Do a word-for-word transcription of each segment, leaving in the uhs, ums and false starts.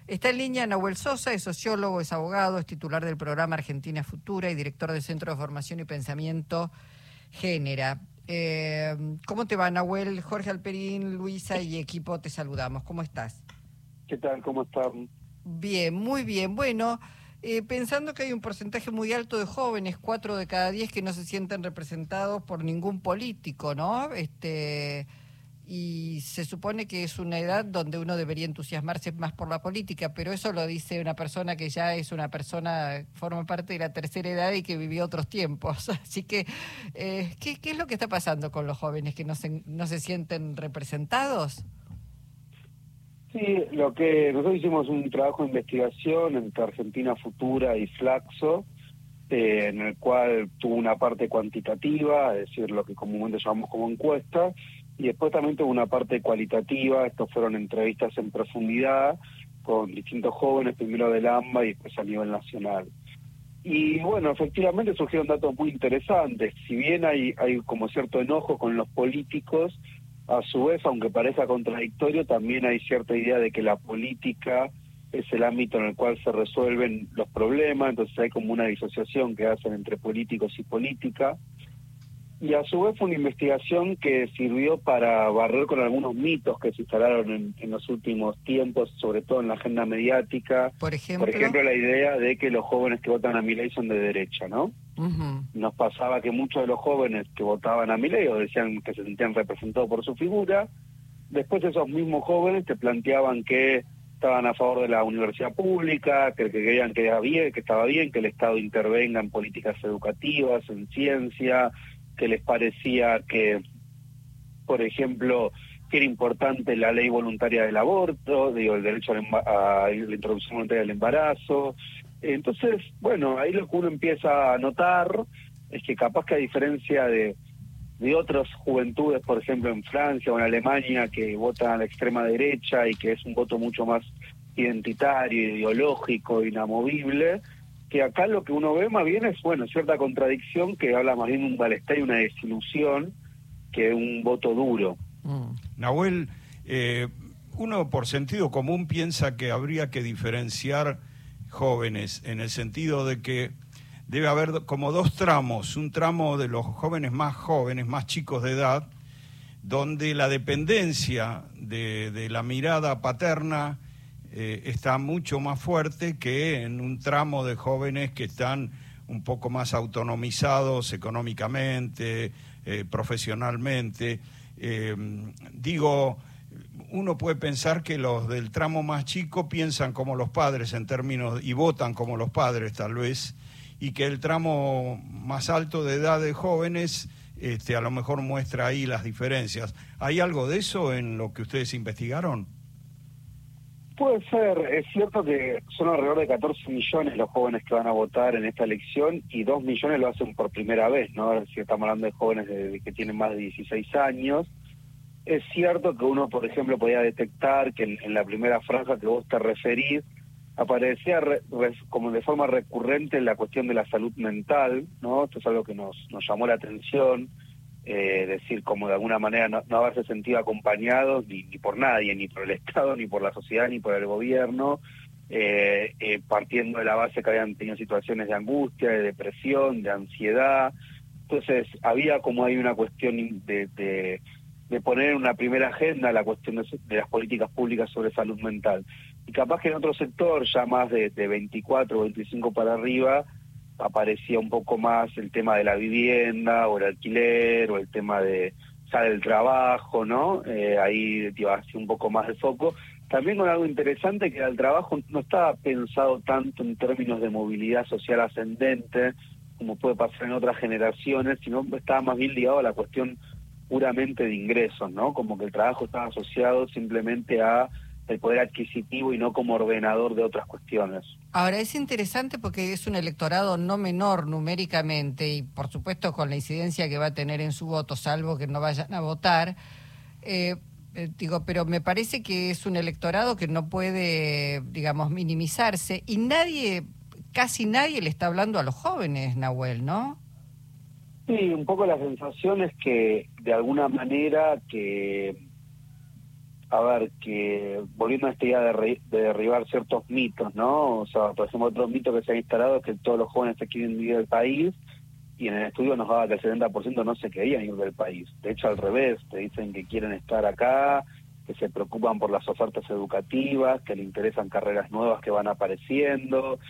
Está en línea Nahuel Sosa, es sociólogo, es abogado, es titular del programa Argentina Futura y director del Centro de Formación y Pensamiento Génera. Eh, ¿Cómo te va, Nahuel? Jorge Alperín, Luisa y equipo, te saludamos. ¿Cómo estás? ¿Qué tal? ¿Cómo están? Bien, muy bien. Bueno, eh, pensando que hay un porcentaje muy alto de jóvenes, cuatro de cada diez, que no se sienten representados por ningún político, ¿no? Este... Y se supone que es una edad donde uno debería entusiasmarse más por la política, pero eso lo dice una persona que ya es una persona, forma parte de la tercera edad y que vivió otros tiempos. Así que, eh, ¿qué, ¿qué es lo que está pasando con los jóvenes que no se, no se sienten representados? Sí, lo que nosotros hicimos un trabajo de investigación entre Argentina Futura y Flaxo, eh, en el cual tuvo una parte cuantitativa, es decir, lo que comúnmente llamamos como encuesta, y después también tuvo una parte cualitativa. Estos fueron entrevistas en profundidad con distintos jóvenes, primero del AMBA y después a nivel nacional. Y bueno, efectivamente surgieron datos muy interesantes. Si bien hay, hay como cierto enojo con los políticos, a su vez, aunque parezca contradictorio, también hay cierta idea de que la política es el ámbito en el cual se resuelven los problemas, entonces hay como una disociación que hacen entre políticos y política. Y a su vez fue una investigación que sirvió para barrer con algunos mitos que se instalaron en, en los últimos tiempos, sobre todo en la agenda mediática. Por ejemplo, Por ejemplo, la idea de que los jóvenes que votan a Milei son de derecha, ¿no? Uh-huh. Nos pasaba que muchos de los jóvenes que votaban a Milei o decían que se sentían representados por su figura, después esos mismos jóvenes te planteaban que estaban a favor de la universidad pública, que, que creían que era bien, que estaba bien que el Estado intervenga en políticas educativas, en ciencia, que les parecía que, por ejemplo, que era importante la ley voluntaria del aborto, digo, el derecho a la, a la introducción voluntaria del embarazo. Entonces, bueno, ahí lo que uno empieza a notar es que capaz que a diferencia de, de otras juventudes, por ejemplo en Francia o en Alemania, que votan a la extrema derecha y que es un voto mucho más identitario, ideológico, inamovible, que acá lo que uno ve más bien es, bueno, cierta contradicción que habla más bien de un malestar y una desilusión que un voto duro. Mm. Nahuel, eh, uno por sentido común piensa que habría que diferenciar jóvenes en el sentido de que debe haber como dos tramos, un tramo de los jóvenes más jóvenes, más chicos de edad, donde la dependencia de, de la mirada paterna Eh, está mucho más fuerte que en un tramo de jóvenes que están un poco más autonomizados económicamente, eh, profesionalmente. Eh, digo, uno puede pensar que los del tramo más chico piensan como los padres en términos, y votan como los padres tal vez, y que el tramo más alto de edad de jóvenes este, a lo mejor muestra ahí las diferencias. ¿Hay algo de eso en lo que ustedes investigaron? Puede ser, es cierto que son alrededor de catorce millones los jóvenes que van a votar en esta elección y dos millones lo hacen por primera vez, ¿no? Si estamos hablando de jóvenes de, de que tienen más de dieciséis años. Es cierto que uno, por ejemplo, podía detectar que en, en la primera franja que vos te referís, aparecía re, re, como de forma recurrente la cuestión de la salud mental, ¿no? Esto es algo que nos, nos llamó la atención. Eh, decir, como de alguna manera no, no haberse sentido acompañados ni, ni por nadie, ni por el Estado, ni por la sociedad, ni por el gobierno, eh, eh, partiendo de la base que habían tenido situaciones de angustia, de depresión, de ansiedad. Entonces había como hay una cuestión de, de, de poner en una primera agenda la cuestión de, de las políticas públicas sobre salud mental. Y capaz que en otro sector, ya más de, de veinticuatro o veinticinco para arriba, aparecía un poco más el tema de la vivienda o el alquiler o el tema de ya del trabajo, ¿no? Eh, ahí iba así un poco más de foco. También con algo interesante que el trabajo no estaba pensado tanto en términos de movilidad social ascendente como puede pasar en otras generaciones, sino estaba más bien ligado a la cuestión puramente de ingresos, ¿no? Como que el trabajo estaba asociado simplemente a el poder adquisitivo y no como ordenador de otras cuestiones. Ahora, es interesante porque es un electorado no menor numéricamente y, por supuesto, con la incidencia que va a tener en su voto, salvo que no vayan a votar. Eh, eh, digo, pero me parece que es un electorado que no puede, digamos, minimizarse y nadie, casi nadie le está hablando a los jóvenes, Nahuel, ¿no? Sí, un poco la sensación es que, de alguna manera, que a ver, que volviendo a esta idea de, re, de derribar ciertos mitos, ¿no? O sea, por ejemplo, otro mito que se ha instalado es que todos los jóvenes se quieren ir del país, y en el estudio nos daba que el setenta por ciento no se querían ir del país. De hecho, al revés, te dicen que quieren estar acá, que se preocupan por las ofertas educativas, que le interesan carreras nuevas que van apareciendo.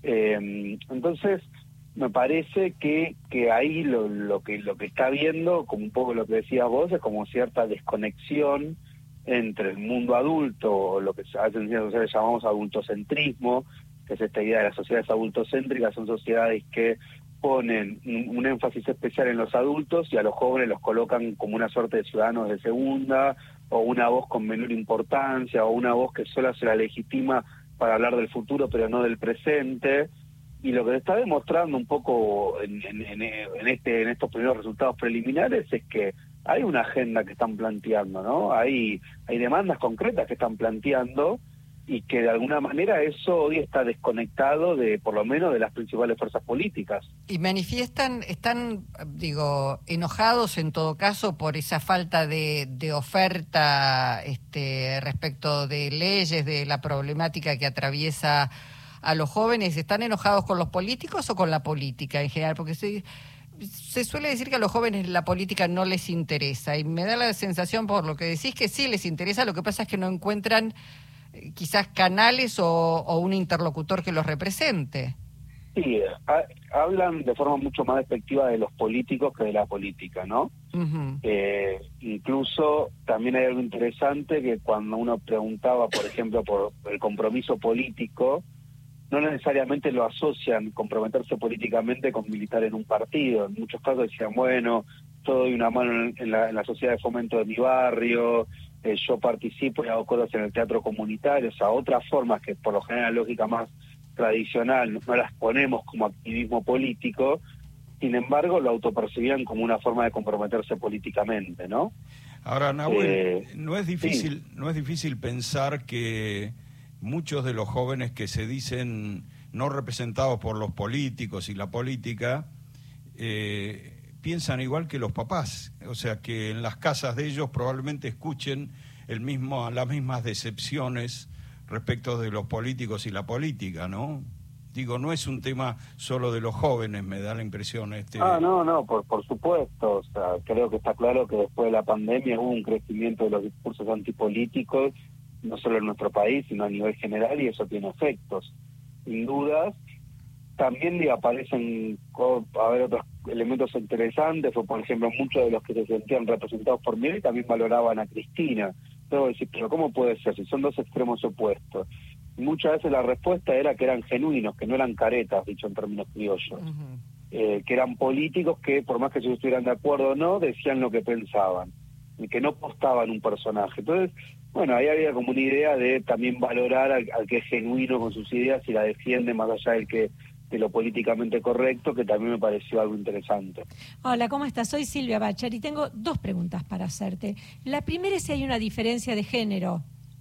Eh, entonces, me parece que que ahí lo, lo que lo que está viendo, como un poco lo que decías vos, es como cierta desconexión entre el mundo adulto, o lo que a veces en ciencias sociales llamamos adultocentrismo, que es esta idea de las sociedades adultocéntricas, son sociedades que ponen un, un énfasis especial en los adultos y a los jóvenes los colocan como una suerte de ciudadanos de segunda, o una voz con menor importancia, o una voz que solo se la legitima para hablar del futuro pero no del presente. Y lo que se está demostrando un poco en, en, en, este, en estos primeros resultados preliminares es que hay una agenda que están planteando, ¿no? Hay, hay demandas concretas que están planteando, y que de alguna manera eso hoy está desconectado de, por lo menos, de las principales fuerzas políticas. Y manifiestan, están, digo, enojados en todo caso por esa falta de, de oferta este, respecto de leyes, de la problemática que atraviesa a los jóvenes. ¿Están enojados con los políticos o con la política en general? Porque se, se suele decir que a los jóvenes la política no les interesa, y me da la sensación, por lo que decís, que sí les interesa. Lo que pasa es que no encuentran quizás canales o, o un interlocutor que los represente. Sí, ha, hablan de forma mucho más despectiva de los políticos que de la política, ¿no? Uh-huh. Eh, incluso también hay algo interesante, que cuando uno preguntaba, por ejemplo, por el compromiso político, no necesariamente lo asocian, comprometerse políticamente, con militar en un partido. En muchos casos decían, bueno, yo doy una mano en, en, la, en la sociedad de fomento de mi barrio, eh, yo participo y hago cosas en el teatro comunitario, o sea, otras formas que por lo general la lógica más tradicional no las ponemos como activismo político. Sin embargo, lo autopercibían como una forma de comprometerse políticamente, ¿no? Ahora, Nahuel, eh, no es difícil, sí. no es difícil pensar que muchos de los jóvenes que se dicen no representados por los políticos y la política eh, piensan igual que los papás, o sea, que en las casas de ellos probablemente escuchen el mismo, las mismas decepciones respecto de los políticos y la política, ¿no? Digo, no es un tema solo de los jóvenes, me da la impresión. Este... Ah, no, no, por, por supuesto. O sea, creo que está claro que después de la pandemia hubo un crecimiento de los discursos antipolíticos, no solo en nuestro país, sino a nivel general, y eso tiene efectos, sin dudas. También le aparecen a ver otros elementos interesantes, o por ejemplo, muchos de los que se sentían representados por Milei también valoraban a Cristina. Debo decir, pero ¿cómo puede ser si son dos extremos opuestos? Y muchas veces la respuesta era que eran genuinos, que no eran caretas, dicho en términos criollos, uh-huh. eh, que eran políticos que, por más que ellos estuvieran de acuerdo o no, decían lo que pensaban, y que no postaban un personaje. Entonces, bueno, ahí había como una idea de también valorar al, al que es genuino con sus ideas y la defiende más allá del que de lo políticamente correcto, que también me pareció algo interesante. Hola, ¿cómo estás? Soy Silvia Bachar y tengo dos preguntas para hacerte. La primera es si hay una diferencia de género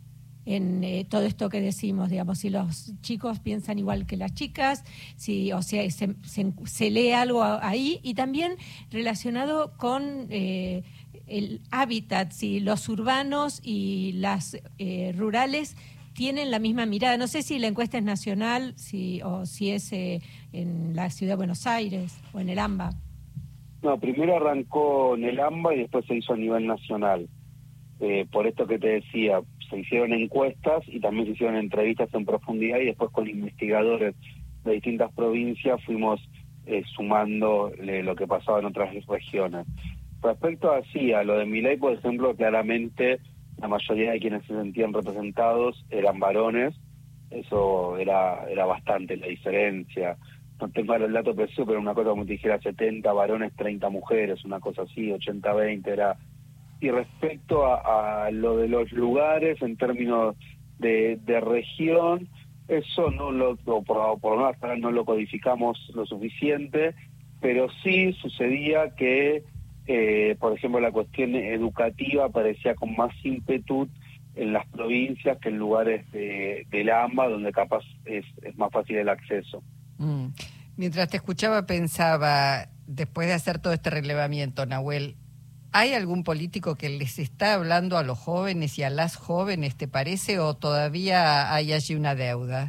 en eh, todo esto que decimos, digamos, si los chicos piensan igual que las chicas, si, o sea, se, se, se lee algo ahí, y también relacionado con eh, el hábitat, si los urbanos y las eh, rurales tienen la misma mirada. No sé si la encuesta es nacional, si o si es eh, en la ciudad de Buenos Aires o en el AMBA. No, primero arrancó en el AMBA y después se hizo a nivel nacional. Eh, por esto que te decía, se hicieron encuestas y también se hicieron entrevistas en profundidad, y después con investigadores de distintas provincias fuimos eh, sumando eh, lo que pasaba en otras regiones. Respecto a, sí, a lo de Milei, por ejemplo, claramente la mayoría de quienes se sentían representados eran varones. Eso era era bastante la diferencia. No tengo el dato preciso, pero una cosa como te dijera setenta varones, treinta mujeres, una cosa así, ochenta veinte era. Y respecto a, a lo de los lugares en términos de, de región, eso no lo, por, por lo menos hasta ahora no lo codificamos lo suficiente, pero sí sucedía que Eh, por ejemplo, la cuestión educativa parecía con más ímpetu en las provincias que en lugares de, del AMBA, donde capaz es, es más fácil el acceso. Mm. Mientras te escuchaba pensaba, después de hacer todo este relevamiento, Nahuel, ¿Hay algún político que les está hablando a los jóvenes y a las jóvenes, te parece, o todavía hay allí una deuda?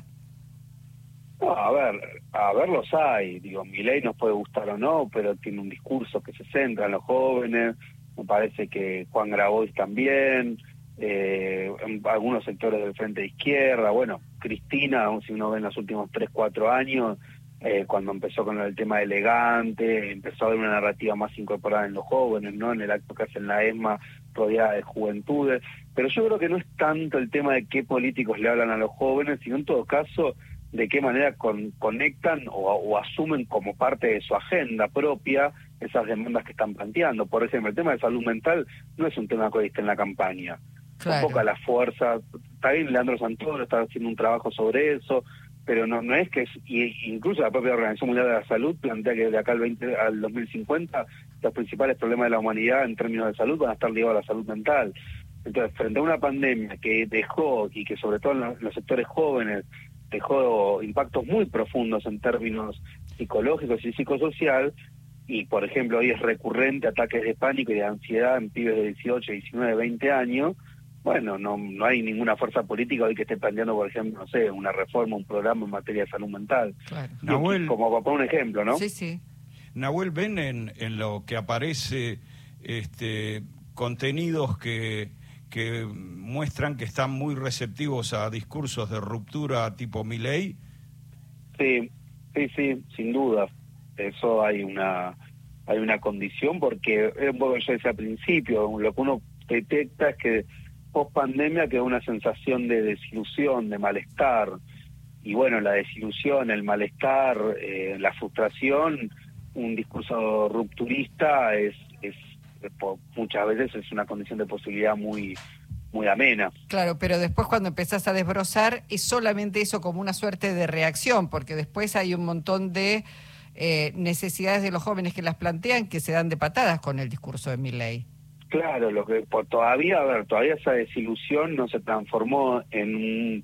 No, a ver, a ver los hay. Digo, Milei nos puede gustar o no, pero tiene un discurso que se centra en los jóvenes. Me parece que Juan Grabois también, eh, en algunos sectores del Frente de Izquierda. Bueno, Cristina, aún si uno ve en los últimos tres, cuatro años, eh, cuando empezó con el tema elegante, empezó a haber una narrativa más incorporada en los jóvenes, ¿no? En el acto que hace en la ESMA, rodeada de juventudes. Pero yo creo que no es tanto el tema de qué políticos le hablan a los jóvenes, sino en todo caso de qué manera con, conectan o, o asumen como parte de su agenda propia esas demandas que están planteando. Por ejemplo, el tema de salud mental no es un tema que hoy está en la campaña. Claro. Convoca la fuerza. Está bien, Leandro Santoro está haciendo un trabajo sobre eso, pero no no es que es, y incluso la propia Organización Mundial de la Salud plantea que de acá al veinte al dos mil cincuenta los principales problemas de la humanidad en términos de salud van a estar ligados a la salud mental. Entonces, frente a una pandemia que dejó, y que sobre todo en los, en los sectores jóvenes dejó impactos muy profundos en términos psicológicos y psicosocial, y por ejemplo hoy es recurrente ataques de pánico y de ansiedad en pibes de dieciocho, diecinueve, veinte años. Bueno, no no hay ninguna fuerza política hoy que esté planteando, por ejemplo, no sé, una reforma, un programa en materia de salud mental. Claro. Y Nahuel, como para poner un ejemplo, ¿no? Sí, sí. Nahuel, ven en, en lo que aparece este, contenidos que, que muestran que están muy receptivos a discursos de ruptura tipo Milei. Sí, sí, sí, sin duda. Eso hay una hay una condición, porque es un poco que yo decía al principio, lo que uno detecta es que post pandemia quedó una sensación de desilusión, de malestar, y bueno, la desilusión, el malestar, eh, la frustración, un discurso rupturista es, es, es muchas veces es una condición de posibilidad muy muy amena. Claro, pero después cuando empezás a desbrozar es solamente eso, como una suerte de reacción, porque después hay un montón de eh, necesidades de los jóvenes que las plantean que se dan de patadas con el discurso de Milei. Claro, lo que por todavía, a ver, todavía esa desilusión no se transformó en un,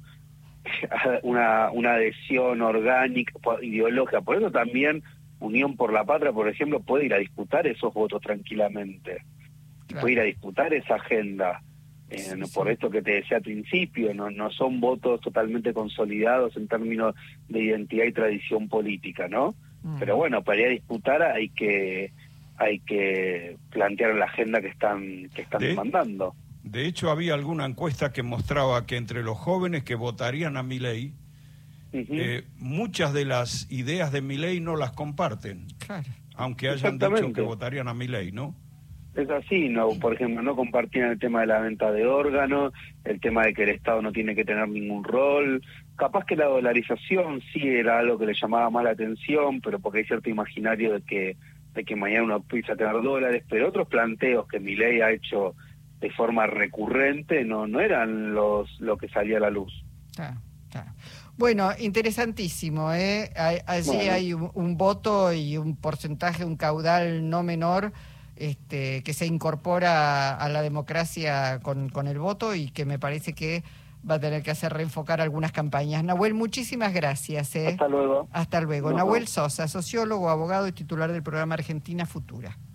una una adhesión orgánica, ideológica. Por eso también Unión por la Patria, por ejemplo, puede ir a disputar esos votos tranquilamente. Claro. Puede ir a disputar esa agenda. Eh, sí, no, sí. Por esto que te decía al principio, no no son votos totalmente consolidados en términos de identidad y tradición política, ¿no? Mm. Pero bueno, para ir a disputar hay que hay que plantear la agenda que están que están de, demandando. De hecho, había alguna encuesta que mostraba que entre los jóvenes que votarían a Milei, uh-huh. eh, muchas de las ideas de Milei no las comparten, claro. Aunque hayan dicho que votarían a Milei, ¿no? Es así, no, por ejemplo, no compartían el tema de la venta de órganos, el tema de que el Estado no tiene que tener ningún rol. Capaz que la dolarización sí era algo que le llamaba más la atención, pero porque hay cierto imaginario de que de que mañana uno empieza a tener dólares, pero otros planteos que Milei ha hecho de forma recurrente no no eran los lo que salía a la luz. Ah, ah. Bueno, interesantísimo, ¿eh? Allí bueno. hay un, un voto y un porcentaje, un caudal no menor este, que se incorpora a la democracia con, con el voto y que me parece que va a tener que hacer reenfocar algunas campañas. Nahuel, muchísimas gracias. ¿eh? Hasta luego. Hasta luego. No. Nahuel Sosa, sociólogo, abogado y titular del programa Argentina Futura.